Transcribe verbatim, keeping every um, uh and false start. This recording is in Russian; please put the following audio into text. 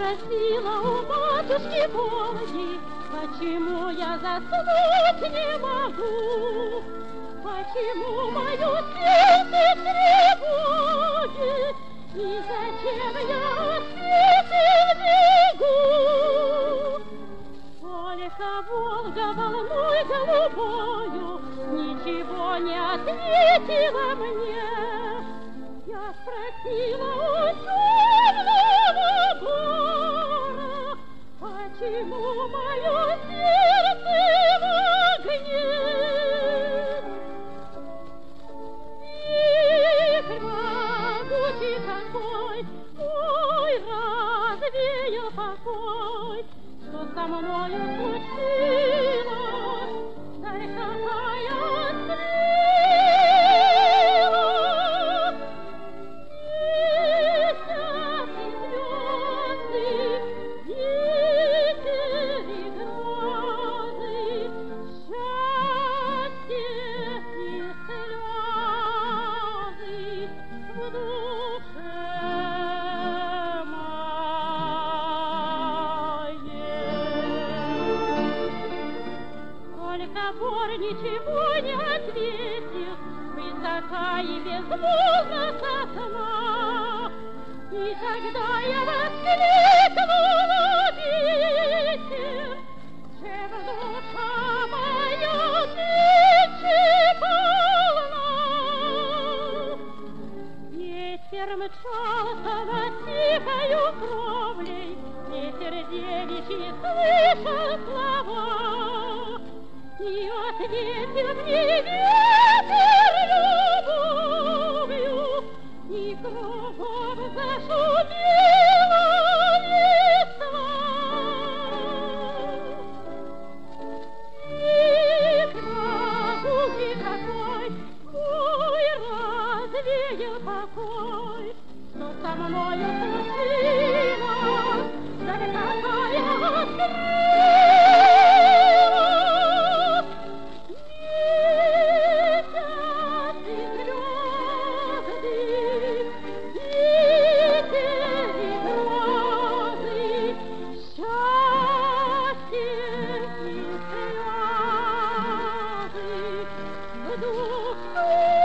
спросила у матушки Волги, почему я заснуть не могу, почему мое сердце тревоги, и зачем я от песен бегу. Только Волга волной голубою ничего не ответила мне. Я спросила у темного бора, почему мое сердце в огне. Вихрь могучий такой, ой, развеял покой, что со мною случилось, дай какая стрела. Собор ничего не ответил, высока и безмолвна сосна. И тогда я воскликнула ветер, чем душа моя нынче полна. Ветер мчался над тихою кровлей, ветер девичий слышал слова. И ответил мне ветер любовью, и кругом зашумела листва. Вихрь могучий такой, ой, развеял покой, что со мною случилось, да какая стрела. Дух